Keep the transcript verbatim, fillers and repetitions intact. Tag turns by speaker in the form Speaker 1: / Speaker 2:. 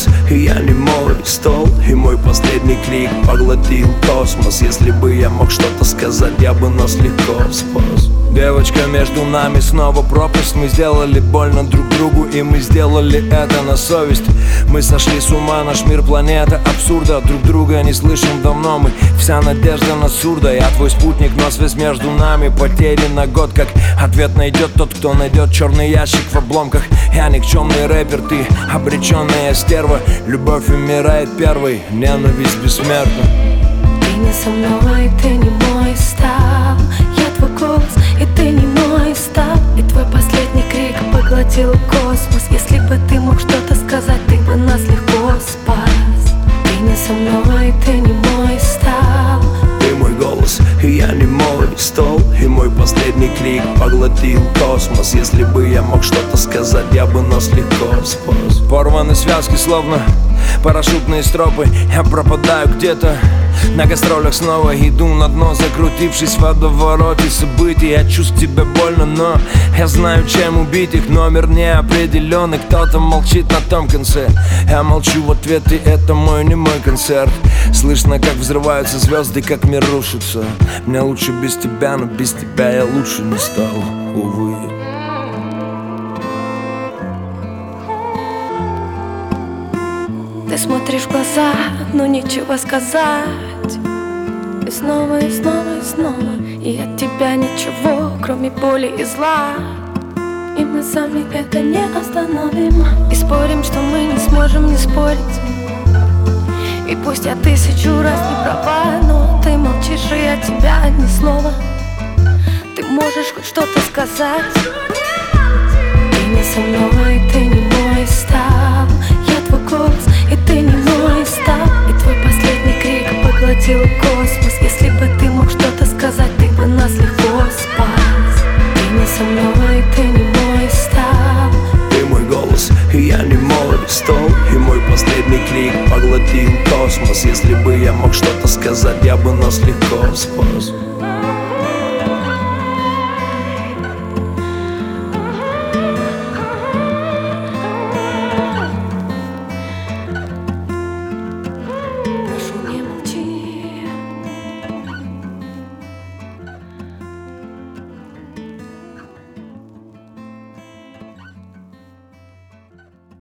Speaker 1: голос, и я не мой стол, и мой последний крик поглотил космос. Если бы я мог что-то сказать, я бы нас легко спас. Девочка, между нами снова пропасть. Мы сделали больно друг другу, и мы сделали это на совесть. Мы сошли с ума, наш мир планета абсурда. Друг друга не слышим давно, мы вся надежда на сурда. Я твой спутник, но связь между нами потеряна год. Как ответ найдет тот, кто найдет черный ящик в обломках. Я никчемный рэпер, ты обреченная стерва. Любовь умирает первой, ненависть бессмертна.
Speaker 2: Ты не со мной, ты не мой стал. Я твой голос, и ты не мой стал. И твой последний крик поглотил космос. Если бы ты мог что-то сказать, ты бы нас легко спас. Ты не со мной, ты не мой стал.
Speaker 1: Ты мой голос, и я не мой стол, и мой последний крик поглотил космос. Если бы я мог что-то сказать, я бы нас легко спас. Порваны связки, словно парашютные стропы. Я пропадаю где-то на гастролях, снова иду на дно, закрутившись в водовороте событий. Я чувствую тебе больно, но я знаю, чем убить их. Номер неопределенный, кто-то молчит на том конце. Я молчу в ответ, и это мой не мой концерт. Слышно, как взрываются звезды, как мир рушится. Мне лучше без тебя, но без тебя я лучше не стал, увы.
Speaker 2: Ты смотришь в глаза, но нечего сказать. И снова, и снова, и снова. И от тебя ничего, кроме боли и зла. И мы сами это не остановим. И спорим, что мы не сможем не спорить. И пусть я тысячу раз не права, но ты молчишь, и от тебя ни слова. Ты можешь хоть что-то сказать. Ты не со мной, ты не мой стал. Я твой голос, и ты не мой стал. И твой последний крик поглотил космос. Если бы ты мог что-то сказать, ты бы нас легко спас. Ты не со мной, ты не мой стал.
Speaker 1: Ты мой голос, и я не мой стол, и мой последний крик поглотил космос. Если бы я мог что-то сказать, я бы нас легко спас.